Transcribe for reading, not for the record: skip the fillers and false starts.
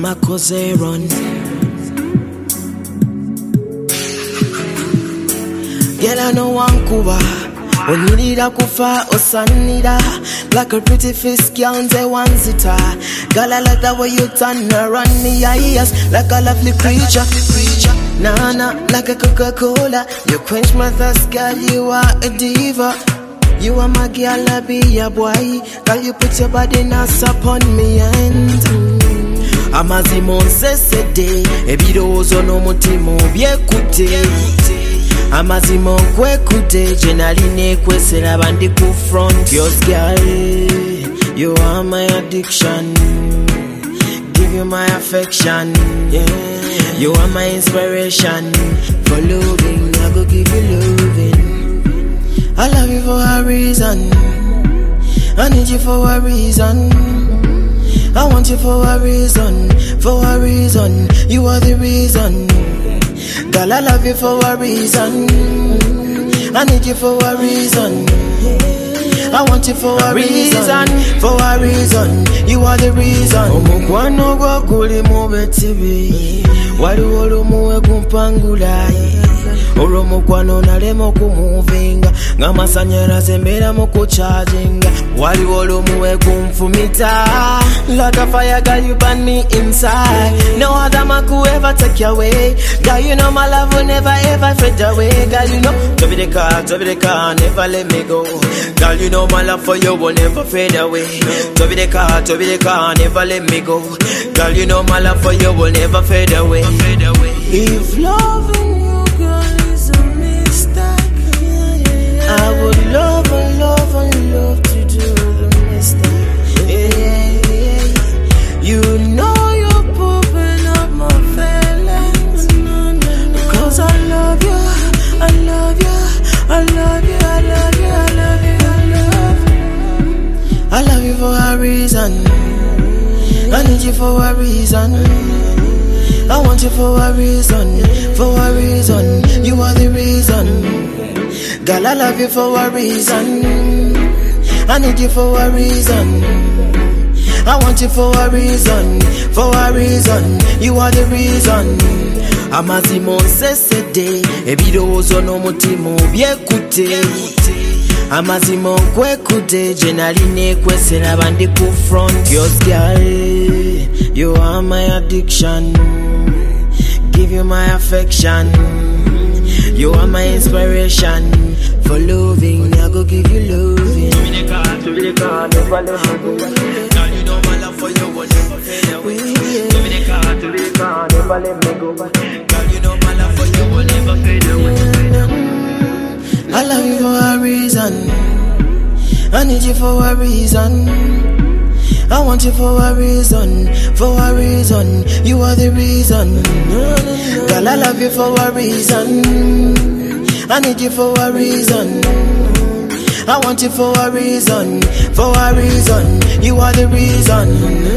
mama koze run. Girl, I know one Cuba. Onirira kufa osanira like a pretty fish girl they want it. Girl, I like the way you turn around me eyes like a lovely creature. Nana, like a Coca-Cola. You quench my thirst, girl, you are a diva. You are my girl, I be your boy. Girl, you put your body nice upon me and amazimo nsesede ebirozo no mutimo byekute amazimo kwekute jenaline kwesera bandi ku front your girl. You are my addiction, give you my affection, yeah. You are my inspiration for loving, I go give you loving. I love you for a reason, I need you for a reason, I want you for a reason, you are the reason. Girl, I love you for a reason, I need you for a reason, I want you for a reason, you are the reason. Omukwano gwo guli mu betibi waliwo olumuwe gumpangula olw'omukwano nalema okumuvinga ng'amasanyalaze mbeera mu kucharginga waliwo olumuwe kunfumita like a fire, girl, you burn me inside. No other man could ever take you away. Girl, you know my love will never ever fade away. Girl, you know, to be the car, never let me go. Girl, you know my love for you will never fade away. To be the car, never let me go. Girl, you know my love for you will never fade away. If loving you, girl, is a mistake, I would love to do the mistake. You know you're popping up my feelings, because I love you. I love you for a reason, I need you for a reason, I want you for a reason, you are the reason. Girl, I love you for a reason, I need you for a reason, I want you for a reason, you are the reason. Amazimo nsesede ebirozo no mutimo byekute amazimo kwekute jenaline kwesera bandi ku front your girl. You are my addiction, give you my affection, you are my inspiration for loving, I go give you loving. To be the car, never let me go. Girl, you know my love for you will never fade away. To be the car, never let me go. Girl, you know my love for you will never fade away. I love you for a reason, I need you for a reason, I want you for a reason, you are the reason. Girl, I love you for a reason, I need you for a reason, I want you for a reason, you are the reason.